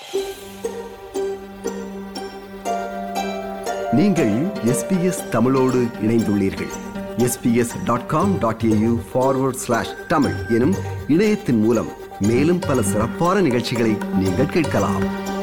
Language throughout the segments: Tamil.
நீங்கள் SBS தமிழோடு இணைந்துள்ளீர்கள். sbs.com.au/tamil எனும் இணையத்தின் மூலம் மேலும் பல சிறப்பான நிகழ்ச்சிகளை நீங்கள் கேட்கலாம்.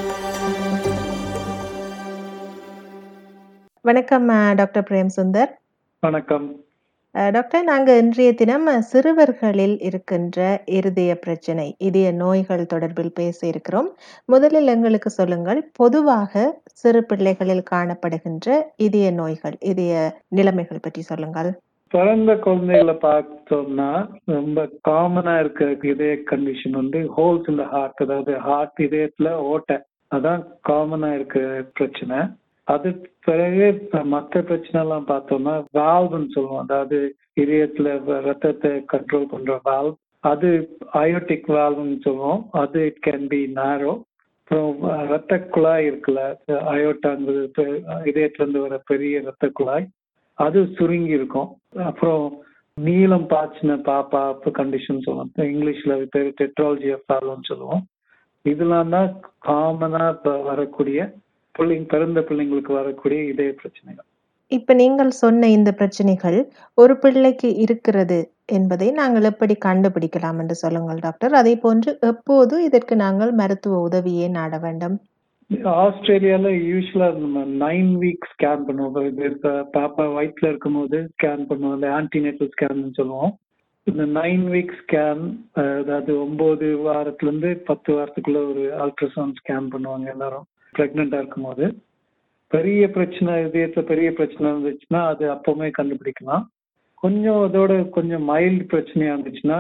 வணக்கம் டாக்டர் பிரேம் சுந்தர். வணக்கம் டாக்டர், நாங்கள் இன்றைய தினம் சிறுவர்களில் இருக்கின்ற இருதய பிரச்சனை, இதய நோய்கள் தொடர்பில் பேச இருக்கிறோம். முதலில் எங்களுக்கு சொல்லுங்கள், பொதுவாக சிறு பிள்ளைகளில் காணப்படுகின்ற இதய நோய்கள், இதய நிலைமைகள் பற்றி சொல்லுங்கள். பிறந்த குழந்தைகளை பார்த்தோம்னா ரொம்ப காமனா இருக்க இதய கண்டிஷன் வந்து ஹோல்ஸ் இந்த ஹார்ட், அதாவது ஹார்ட் இதயத்துல ஓட்டை, அதான் காமனா இருக்க பிரச்சனை. அது பிறகு மற்ற பிரச்சனை எல்லாம் பார்த்தோம்னா வால்வ்னு சொல்லுவோம், அதாவது இதயத்துல ரத்தத்தை கண்ட்ரோல் பண்ற வால்வ், அது அயோட்டிக் வால்வ்னு சொல்லுவோம். அது இட் கேன் பி நேரோ. அப்புறம் ரத்த குழாய் இருக்குல்ல, அயோட்டாங்கிறது இதயத்துல இருந்து வர பெரிய ரத்த குழாய், அது சுருங்கி இருக்கும். அப்புறம் நீளம் பாய்ச்சின பாப்பா கண்டிஷன் சொல்லுவோம், இங்கிலீஷ்ல பேர் டெட்ராலஜி ஆஃப் வால்வ்னு சொல்லுவோம். இதெல்லாம் தான் காமனா வரக்கூடிய பிறந்த பிள்ளைங்களுக்கு வரக்கூடிய இதய பிரச்சனைகள். இப்ப நீங்கள் சொன்ன இந்த பிரச்சனைகள் ஒரு பிள்ளைக்கு இருக்கிறது என்பதை நாங்கள் எப்படி கண்டுபிடிக்கலாம் என்று சொல்லுங்கள் டாக்டர். அதே போன்று எப்போது இதற்கு நாங்கள் மருத்துவ உதவியை நாட வேண்டும்? ஆஸ்திரேலியால யூஸ்வலா நம்ம 9 வீக் ஸ்கேன் பண்ணுவோம். பாப்பா வயிற்றுல இருக்கும் போது ஸ்கேன் பண்ணுவோம், அந்த ஆன்டிநேட்டல் ஸ்கேன் சொல்லுவோம். இந்த 9 வீக் ஸ்கேன், அதாவது 9 வாரத்துல இருந்து 10 வாரத்துக்குள்ள ஒரு அல்ட்ராசவுண்ட் ஸ்கேன் பண்ணுவாங்க எல்லாரும் பிரெக்னெண்டா இருக்கும் போது. பெரிய பிரச்சனை, இதயத்துல பெரிய பிரச்சனை இருந்துச்சுன்னா அது அப்பவுமே கண்டுபிடிக்கலாம். கொஞ்சம் அதோட கொஞ்சம் மைல்டு பிரச்சனையா இருந்துச்சுன்னா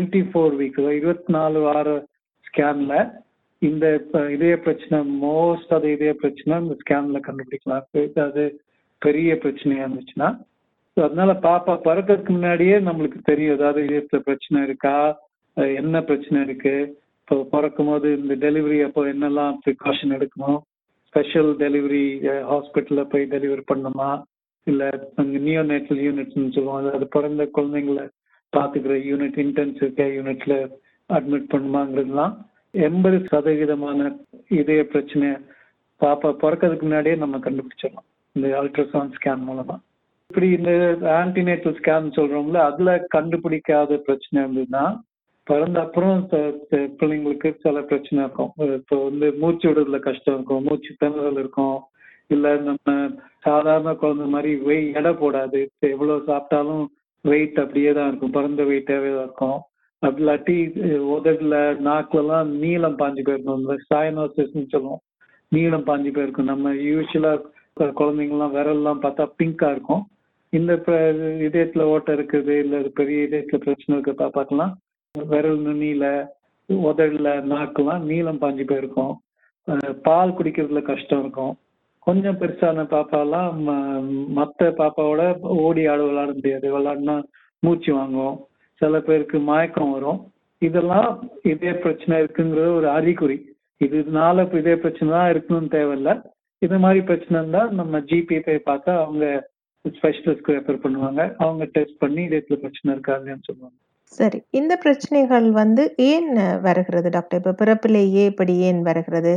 24 வீக், 24 வார ஸ்கேன்ல இந்த இதய பிரச்சனை, மோஸ்ட் ஆஃப் இதய பிரச்சனை இந்த ஸ்கேன்ல கண்டுபிடிக்கலாம். அது பெரிய பிரச்சனையா இருந்துச்சுன்னா. அதனால பாப்பா பிறக்கிறதுக்கு முன்னாடியே நம்மளுக்கு தெரியும், அதாவது இதயத்துல பிரச்சனை இருக்கா, என்ன பிரச்சனை இருக்கு. இப்போ பிறக்கும் போது இந்த டெலிவரி அப்போ என்னெல்லாம் ப்ரிகாஷன் எடுக்கணும், ஸ்பெஷல் டெலிவரி ஹாஸ்பிட்டல்ல போய் டெலிவரி பண்ணணுமா, இல்லை அங்கே நியோநேட்டல் யூனிட்னு சொல்லுவோம், அதாவது பிறந்த குழந்தைங்களை பார்த்துக்கிற யூனிட், இன்டென்சிவ் கேர் யூனிட்ல அட்மிட் பண்ணுமாங்கிறதுலாம் 80% இதய பிரச்சனை பாப்பா பிறக்கிறதுக்கு முன்னாடியே நம்ம கண்டுபிடிச்சிடலாம் இந்த அல்ட்ராசவுண்ட் ஸ்கேன் மூலமா. இப்படி இந்த ஆன்டிநேட்டல் ஸ்கேன் சொல்றோம்ல, அதுல கண்டுபிடிக்காத பிரச்சனை இருந்ததுன்னா பிறந்த அப்புறம் பிள்ளைங்களுக்கு சில பிரச்சனை இருக்கும். இப்போ வந்து மூச்சு விடுறதுல கஷ்டம் இருக்கும், மூச்சு திணறல் இருக்கும், இல்லை நம்ம சாதாரண குழந்தை மாதிரி எடை போடாது, எவ்வளவு சாப்பிட்டாலும் வெயிட் அப்படியே தான் இருக்கும், பிறந்த வெயிட்டாவே தான் இருக்கும். அப்படி இல்லாட்டி உதடுல நாக்குலாம் நீளம் பாஞ்சு போயிருக்கும், இந்த சயனோசிஸ்ன்னு சொல்லுவோம், நீளம் பாஞ்சு போயிருக்கும். நம்ம யூஸ்வலா குழந்தைங்கலாம் விரல்லாம் பார்த்தா பிங்கா இருக்கும். இந்த இதயத்துல ஓட்டை இருக்குது, இல்லை பெரிய இதயத்துல பிரச்சனை இருக்க பாப்பாக்கெல்லாம் விரல் நுனியில உதடுல நாக்கெல்லாம் நீளம் பாஞ்சு போயிருக்கும். பால் குடிக்கிறதுல கஷ்டம் இருக்கும். கொஞ்சம் பெருசான பாப்பாலாம் மற்ற பாப்பாவோட ஓடி ஆடு விளையாட முடியாது, விளையாடினா மூச்சு வாங்கும், சில பேருக்கு மயக்கம் வரும். இதெல்லாம் இதய பிரச்சனை இருக்குங்கிறது ஒரு அறிகுறி. இதனால இதய பிரச்சனை தான் இருக்கணும்னு தேவையில்லை. இது மாதிரி பிரச்சனை இருந்தா நம்ம ஜிபி போய் பார்த்தா அவங்க ஸ்பெஷலிஸ்ட்க்கு ரெஃபர் பண்ணுவாங்க, அவங்க டெஸ்ட் பண்ணி இதயத்துல பிரச்சனை இருக்காதுன்னு சொல்லுவாங்க. சரி, இந்த பிரச்சனைகள் வந்து ஏன் வருகிறது டாக்டர்? இப்ப பிறப்பிலேயே இப்படி ஏன் வருகிறது?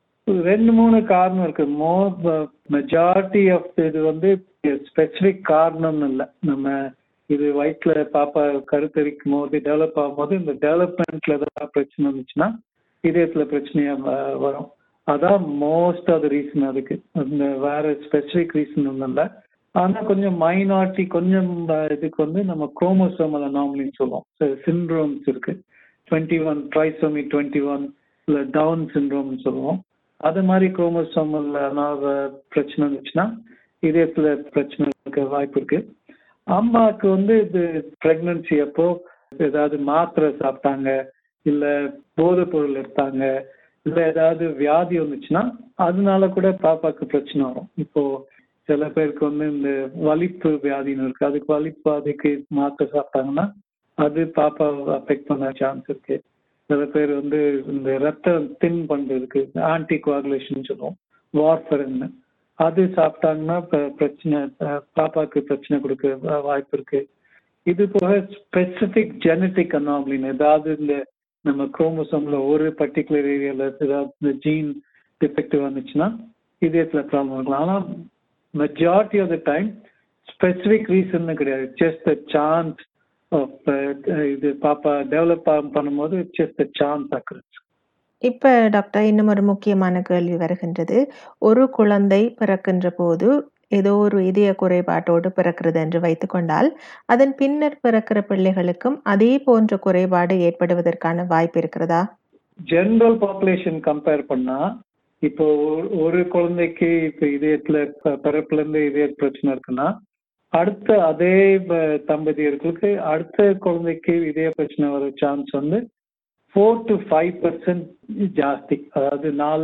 2-3 காரணம் இருக்கு. மெஜாரிட்டி ஆஃப் இது வந்து ஸ்பெசிபிக் காரணம் இல்லை. நம்ம இது வயிற்றுல பாப்பா கருத்தரிக்கும் போது டெவலப் ஆகும்போது இந்த டெவலப்மெண்ட்ல ஏதாவது பிரச்சனை இருந்துச்சுன்னா இதயத்துல பிரச்சனையா வரும். அதான் மோஸ்ட் ஆஃப் த ரீசன். அதுக்கு அந்த வேற ஸ்பெசிபிக் ரீசன் ஒன்றும் இல்லை. ஆனா கொஞ்சம் மைனாரிட்டி, கொஞ்சம் இதுக்கு வந்து நம்ம குரோமோசோமல் அனாமலின்னு சொல்லுவோம், சிண்ட்ரோம்ஸ் இருக்கு. 21 ட்ரைசோமி 21 இல்லை டவுன் சிண்ட்ரோம்னு சொல்லுவோம். அது மாதிரி குரோமோசோமல் பிரச்சனை இருந்துச்சுன்னா இதயத்துல பிரச்சனை இருக்க வாய்ப்பு இருக்கு. அம்மாவுக்கு வந்து இது பிரெக்னன்சி அப்போ ஏதாவது மாத்திரை சாப்பிட்டாங்க, இல்லை போதைப் பொருள் எடுத்தாங்க, இல்லை ஏதாவது வியாதி வந்துச்சுன்னா அதனால கூட பாப்பாக்கு பிரச்சனை வரும். இப்போ சில பேருக்கு வந்து இந்த வலிப்பு வியாதின்னு இருக்கு, அதுக்கு வலிப்பு வியாதிக்கு மாத்திரை சாப்பிட்டாங்கன்னா அது பாப்பாவை அஃபெக்ட் பண்ண சான்ஸ் இருக்கு. சில பேர் வந்து இந்த ரத்தம் தின் பண்றதுக்கு ஆன்டி கோஆகுலேஷன் சொல்லுவோம், வார்ஃபரின், அது சாப்பிட்டாங்கன்னா பிரச்சனை, பாப்பாக்கு பிரச்சனை கொடுக்க வாய்ப்பு இருக்கு. இது போக ஸ்பெசிபிக் ஜெனட்டிக் அனாமலின், ஏதாவது இந்த நம்ம குரோமோசோம்ல ஒரு பர்டிகுலர் ஏரியால ஏதாவது ஜீன் டிஃபெக்டிவ் வந்துச்சுன்னா இதயத்துல ப்ராப்ளம் இருக்கலாம். ஆனா majority of the time specific reason கிடையாது. ஜஸ்ட் த சான்ஸ் ஆஃப் இது பாப்பா டெவலப் பண்ணும்போது ஜஸ்ட் த சான்ஸ் அக்கரன்ஸ். இப்ப டாக்டர் இன்னும் ஒரு முக்கியமான கேள்வி வருகின்றது. ஒரு குழந்தை பிறக்கின்ற போது ஏதோ ஒரு இதய குறைபாட்டோடு பிறக்கிறது என்று வைத்துக்கொண்டால், அதன் பின்னர் பிறக்கிற பிள்ளைகளுக்கும் அதே போன்ற குறைபாடு ஏற்படுவதற்கான வாய்ப்பு இருக்கிறதா? ஜெனரல் பாப்புலேஷன் கம்பேர் பண்ணா இப்போ ஒரு குழந்தைக்கு இப்போ இதயத்துல பிறப்புல இருந்து இதய பிரச்சனை இருக்குன்னா அடுத்த அதே தம்பதியர்களுக்கு அடுத்த குழந்தைக்கு இதய பிரச்சனை வர சான்ஸ் வந்து 4 to 5% ஜாஸ்தி. அதாவது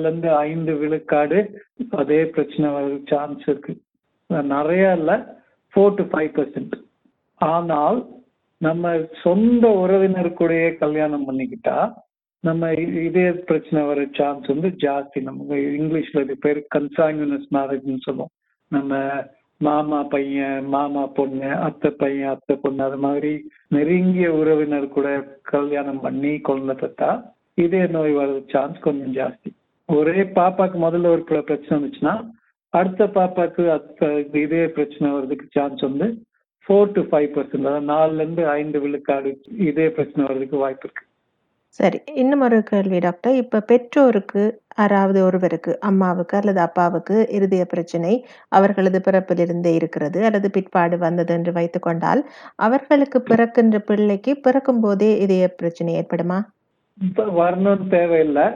4 to 5 விழுக்காடு அதே பிரச்சனை வர சான்ஸ் இருக்கு. நிறைய இல்ல, 4 to 5%. ஆனால் நம்ம சொந்த உறவினருக்குடைய கல்யாணம் பண்ணிக்கிட்டா நம்ம இதய பிரச்சனை வர சான்ஸ் வந்து ஜாஸ்தி. நம்ம இங்கிலீஷ்ல இது பேர் கன்சாங்குனஸ் மேரேஜ்னு சொல்லுவோம். நம்ம மாமா பையன் மாமா பொண்ணு, அத்தை பையன் அத்தை பொண்ணு, அது மாதிரி நெருங்கிய உறவினர் கூட கல்யாணம் பண்ணி குழந்தை பெற்றா இதய நோய் வர சான்ஸ் கொஞ்சம் ஜாஸ்தி. ஒரே பாப்பாக்கு முதல்ல ஒரு பிரச்சனை வந்துச்சுன்னா அடுத்த பாப்பாக்கு இதய பிரச்சனை வர்றதுக்கு சான்ஸ் வந்து 4 to 5%. அதாவது 4 to 5 விழுக்காடு இதய பிரச்சனை வர்றதுக்கு வாய்ப்பு இருக்கு. சரி, இன்னும் ஒரு கேள்வி டாக்டர். இப்ப பெற்றோருக்கு யாராவது ஒருவருக்கு, அம்மாவுக்கு அல்லது அப்பாவுக்கு இருதய பிரச்சனை அவர்களது பிறப்பிலிருந்தே இருக்கிறது அல்லது பிற்பாடு வந்தது என்று வைத்துக்கொண்டால், அவர்களுக்கு பிறக்கின்ற பிள்ளைக்கு பிறக்கும் போதே இதய பிரச்சனை ஏற்படுமா? இப்ப வரணும்னு தேவையில்லை.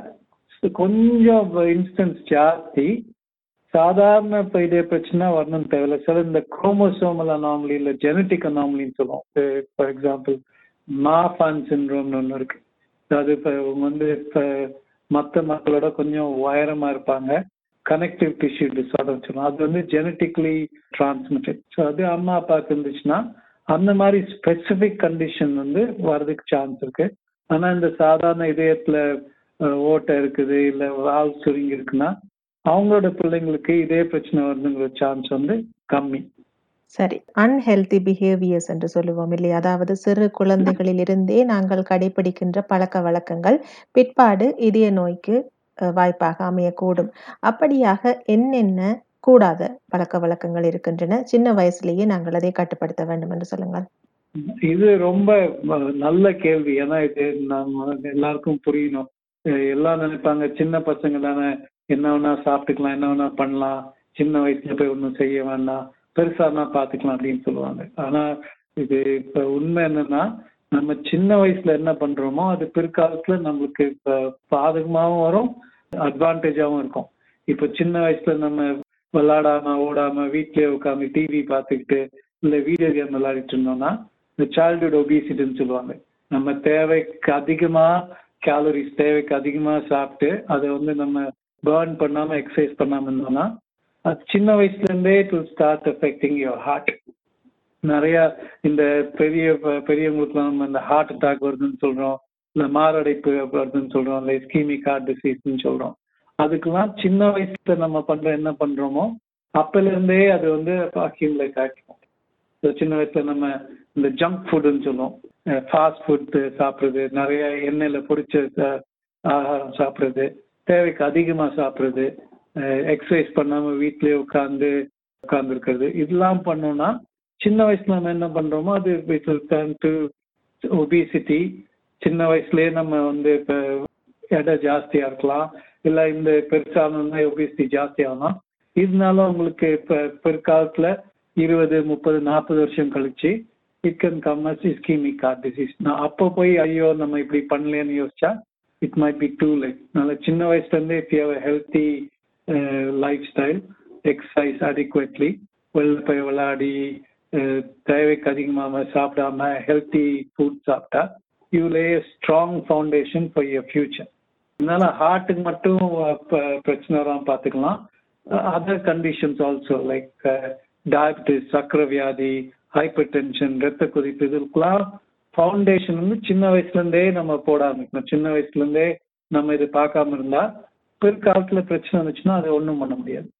கொஞ்சம் இன்ஸ்டன்ஸ் ஜாஸ்தி. சாதாரண இதய பிரச்சனை வரணும்னு தேவையில்லை. சில இந்த குரோமோசோமல் அனாமலி இல்லை ஜெனட்டிக் அனாமலின்னு சொல்லுவோம். ஃபார் எக்ஸாம்பிள் மாஃபான் சிண்ட்ரோம்னு ஒன்று இருக்கு. அது இப்போ வந்து இப்போ மற்ற மக்களோட கொஞ்சம் உயரமா இருப்பாங்க, கனெக்டிவ் டிஷ்யூ டிஸார்டர் சொல்லுவோம். அது வந்து ஜெனட்டிக்லி டிரான்ஸ்மிட்டட். ஸோ அது அம்மா அப்பாவுக்கு இருந்துச்சுன்னா அந்த மாதிரி ஸ்பெசிஃபிக் கண்டிஷன் வந்து வர்றதுக்கு சான்ஸ் இருக்கு. ஆனால் இந்த சாதாரண இதயத்துல ஓட்டை இருக்குது இல்லை வால் சுருங்கி இருக்குன்னா அவங்களோட பிள்ளைங்களுக்கு இதே பிரச்சனை வருதுங்கிற சான்ஸ் வந்து கம்மி. சரி, அன்ஹெல்தி பிஹேவியர்ஸ் என்று சொல்லுவோம் இல்லையா? அதாவது சிறு குழந்தைகளில் இருந்தே நாங்கள் கடைபிடிக்கின்ற பழக்க வழக்கங்கள் பிற்பாடு இதய நோய்க்கு வாய்ப்பாக அமையக்கூடும். அப்படியாக என்னென்ன கூடாத பழக்க வழக்கங்கள் இருக்கின்றன? சின்ன வயசுலேயே நாங்கள் அதை கட்டுப்படுத்த வேண்டும் என்று சொல்லுங்கள். இது ரொம்ப நல்ல கேள்வி. ஏன்னா இது நம்ம எல்லாருக்கும் புரியணும். எல்லாம் நினைப்பாங்க சின்ன பசங்க தானே, என்ன வேணா சாப்பிட்டுக்கலாம், என்ன வேணா பண்ணலாம், சின்ன வயசுல போய் ஒன்றும் செய்ய வேண்டாம், பெருசானா பார்த்துக்கலாம் அப்படின்னு சொல்லுவாங்க. ஆனா இது இப்ப உண்மை என்னன்னா நம்ம சின்ன வயசுல என்ன பண்றோமோ அது பிற்காலத்துல நம்மளுக்கு இப்ப பாதகமாகவும் வரும், அட்வான்டேஜாகவும் இருக்கும். இப்போ சின்ன வயசுல நம்ம விளையாடாம ஓடாம வீட்லயே உட்காந்து டிவி பார்த்துக்கிட்டு இல்லை வீடியோ கேம் விளையாடிட்டு இருந்தோம்னா இந்த சைல்டுஹுட் ஒபிசிட்டின்னு சொல்லுவாங்க. நம்ம தேவைக்கு அதிகமா கேலரிஸ் தேவைக்கு அதிகமா சாப்பிட்டு அதை வந்து நம்ம பர்ன் பண்ணாம எக்ஸசைஸ் பண்ணாம இருந்தோம்னா அது சின்ன வயசுல இருந்தே it will start affecting your heart. நிறைய இந்த பெரியவங்களுக்கு நம்ம இந்த ஹார்ட் அட்டாக் வருதுன்னு சொல்றோம், இல்லை மாரடைப்பு வருதுன்னு சொல்றோம், இல்லை இஸ்கீமிக் ஹார்ட் டிசீஸ்ன்னு சொல்றோம். அதுக்கெல்லாம் சின்ன வயசுல நம்ம என்ன பண்றோமோ அப்பல இருந்தே அது வந்து அக்யூமுலேட் ஆகிடும். சின்ன வயசுல நம்ம இந்த ஜங்க் ஃபுட்டுன்னு சொல்லுவோம், ஃபாஸ்ட் ஃபுட் சாப்பிட்றது, நிறைய எண்ணெயில பொரிச்ச ஆகாரம் சாப்பிட்றது, தேவைக்கு அதிகமா சாப்பிட்றது, எக்ஸசைஸ் பண்ணாம வீட்லயே உட்கார்ந்துருக்கிறது, இதெல்லாம் பண்ணோம்னா சின்ன வயசுல நம்ம என்ன பண்றோமோ அது it will turn to obesity. சின்ன வயசுலயே நம்ம வந்து இப்போ எடை ஜாஸ்தியா இருக்கலாம், இல்லை இந்த பெருசான ஒபிசிட்டி ஜாஸ்தி ஆகலாம். இதனால உங்களுக்கு இப்போ பிற்காலத்துல 20, 30, 40 வருஷம் கழிச்சு it can come as ischemic heart disease. நான் அப்போ போய் ஐயோ நம்ம இப்படி பண்ணலன்னு யோசிச்சா it might be too late. அதனால சின்ன வயசுல இருந்தே if you have a healthy lifestyle, exercise adequately, வெளில போய் விளையாடி தேவைக்கு அதிகமாக சாப்பிடாம ஹெல்த்தி ஃபுட் சாப்பிட்டா you lay a strong foundation for your future. அதனால ஹார்ட்டுக்கு மட்டும் பிரச்சனை வராமல் பார்த்துக்கலாம். Other conditions also like diabetes, சக்கரை வியாதி, ஹைப்பர் டென்ஷன், ரத்த கொதிப்பு, இதுக்கெல்லாம் ஃபவுண்டேஷன் வந்து சின்ன வயசுல இருந்தே நம்ம போட ஆரம்பிக்கணும். சின்ன வயசுல இருந்தே நம்ம இது பார்க்காம இருந்தா பிற்காலத்துல பிரச்சனை வந்துச்சுன்னா அதை ஒன்றும் பண்ண முடியாது.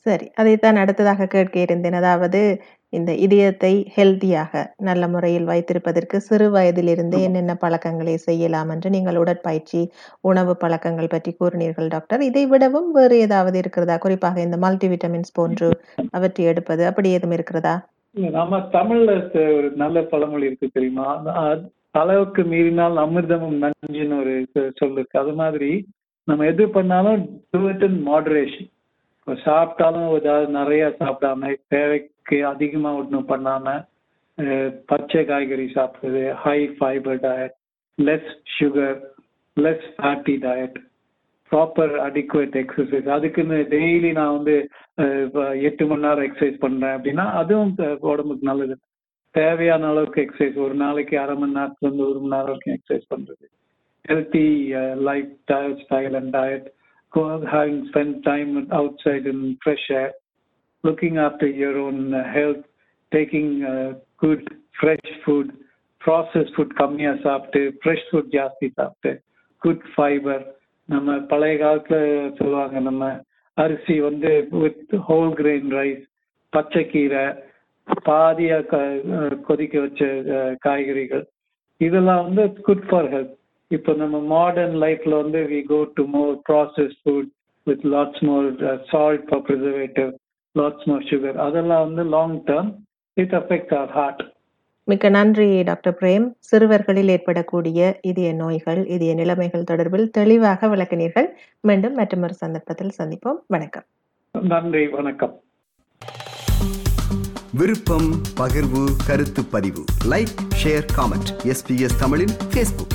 சரி. அதைத்தான் அடுத்ததாக கேட்க இருந்தேன். அதாவது இந்த இதயத்தை ஹெல்த்தியாக நல்ல முறையில் வைத்திருப்பதற்கு சிறு வயதிலிருந்தே ஆமா. என்னென்ன பழக்கங்களை செய்யலாம் என்று நீங்கள் உடற்பயிற்சி, உணவு பழக்கங்கள் பற்றி கூறினீர்கள் டாக்டர். இதை விடவும் வேறு ஏதாவது இருக்கிறதா? குறிப்பாக இந்த மல்டிவிட்டமின்ஸ் போன்று அவற்றை எடுப்பது அப்படி ஏதும் இருக்கிறதா? இல்ல, நம்ம தமிழ்ல ஒரு நல்ல பழமொழி இருக்கு தெரியுமா? அளவுக்கு மீறினால் அமிர்தமும் நஞ்சுன்னு ஒரு சொல் இருக்கு. அது மாதிரி நம்ம எது பண்ணாலும் do it in moderation. இப்போ சாப்பிட்டாலும் ஏதாவது நிறைய சாப்பிடாம, தேவைக்கு அதிகமா ஒன்றும் பண்ணாம, பச்சை காய்கறி சாப்பிடுறது, high fibre diet, less sugar, less fatty diet, proper adequate exercise. அதுக்குன்னு டெய்லி நான் வந்து 8 மணி நேரம் எக்ஸசைஸ் பண்றேன் அப்படின்னா அதுவும் உடம்புக்கு நல்லது. தேவையான அளவுக்கு எக்ஸசைஸ், ஒரு நாளைக்கு அரை மணி நேரத்துல இருந்து 1 மணி நேரம் வரைக்கும் எக்ஸசைஸ் பண்றது, healthy lifestyle and diet, having spent time outside in fresh air, looking after your own health, taking good fresh food, processed food கம்மியா சாப்பிட்டு, fresh food ஜாஸ்தி சாப்பிட்டு, good fiber. நம்ம பழைய காலத்துல சொல்லுவாங்க, நம்ம அரிசி வந்து வித் ஹோல் கிரெயின் ரைஸ், பச்சைக்கீரை, பாதியா கொதிக்க வச்ச காய்கறிகள், இதெல்லாம் வந்து குட் ஃபார் ஹெல்த். இப்போ நம்ம மாடர்ன் லைஃப்ல வந்து we go to more processed food with lots more salt for preservative, lots more sugar. அதெல்லாம் வந்து long term it affects our heart. மிக்க நன்றி டாக்டர் பிரேம். சிறுவர்களில் ஏற்படக்கூடிய இதய நோய்கள், இதய நிலைமைகள் தொடர்பில் தெளிவாக விளக்கினீர்கள். மீண்டும் மற்றொரு சந்தர்ப்பத்தில் சந்திப்போம். வணக்கம். நன்றி, வணக்கம். விருப்பம், பகிர்வு, கருத்து பதிவு, லைக், ஷேர், காமெண்ட். SBS தமிழின் Facebook.